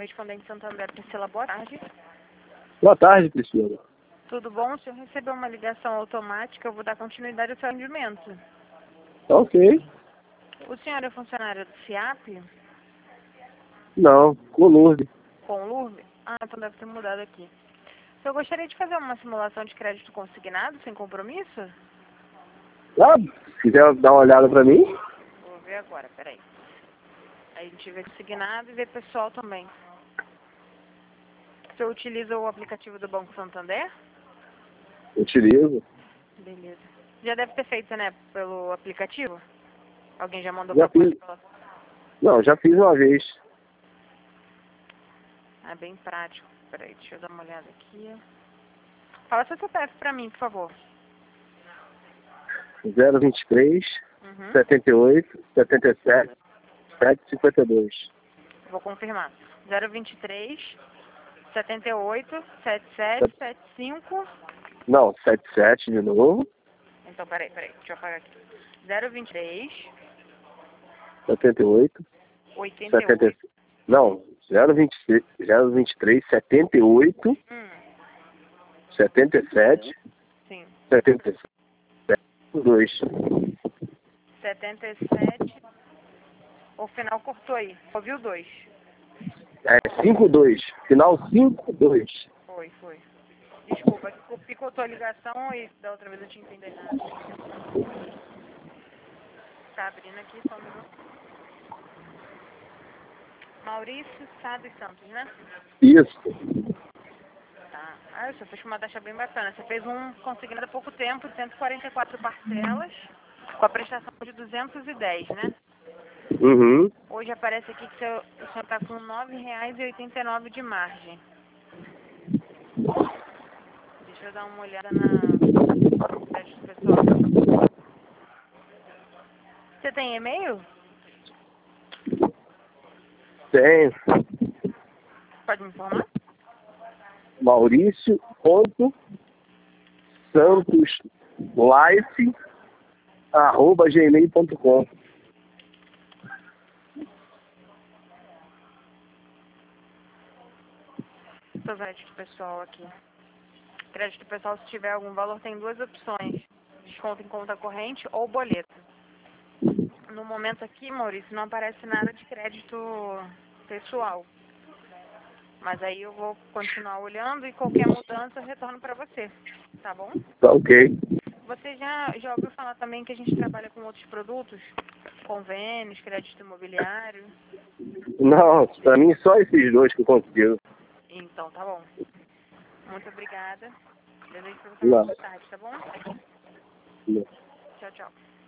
correspondente Santander, Priscila, boa tarde. Boa tarde, Priscila. Tudo bom? O senhor recebeu uma ligação automática, eu vou dar continuidade ao seu atendimento. Ok. O senhor é funcionário do FIAP? Não, com Lourdes. Com Lourdes? Ah, então deve ter mudado aqui. O senhor gostaria de fazer uma simulação de crédito consignado, sem compromisso? Ah, se quiser dar uma olhada pra mim? Vou ver agora, peraí. Aí a gente vê consignado e vê pessoal também. O senhor utiliza o aplicativo do Banco Santander? Utilizo. Beleza. Já deve ter feito, né, pelo aplicativo? Alguém já mandou Já proposta fiz. pela... Não, já fiz uma vez. É bem prático. Peraí, deixa eu dar uma olhada aqui. Fala seu CPF pra mim, por favor. 023 Uhum. 78 77 752. Vou confirmar. 023 78 77 75. Não, 77 de novo. Então, peraí, deixa eu apagar aqui. 023 78 88. 70. Não, 023 78 77 Sim. 77 2. 77. O final cortou aí. Ouviu 2? É 52. Final 52. Foi. Desculpa, picotou a ligação e da outra vez eu tinha entendido nada. Tá abrindo aqui, só um minuto. Maurício Sá dos Santos, né? Isso. Tá. Ah, você fez uma taxa bem bacana. Você fez um consignado há pouco tempo, 144 parcelas, com a prestação de 210, né? Uhum. Hoje aparece aqui que o senhor está com R$ 9,89 de margem. Deixa eu dar uma olhada no crédito pessoal. Você tem e-mail? Tem. Pode me informar? Mauricio.santoslife@gmail.com. Seu crédito pessoal aqui. Crédito pessoal, se tiver algum valor, tem duas opções. Desconto em conta corrente ou boleto. No momento aqui, Maurício, não aparece nada de crédito pessoal. Mas aí eu vou continuar olhando e qualquer mudança eu retorno para você. Tá bom? Tá ok. Você já ouviu falar também que a gente trabalha com outros produtos? Convênios, crédito imobiliário? Não, pra mim só esses dois que eu consigo. Então, tá bom. Muito obrigada. Desejo pra você uma Não. boa tarde, tá bom? Não. Tchau, tchau.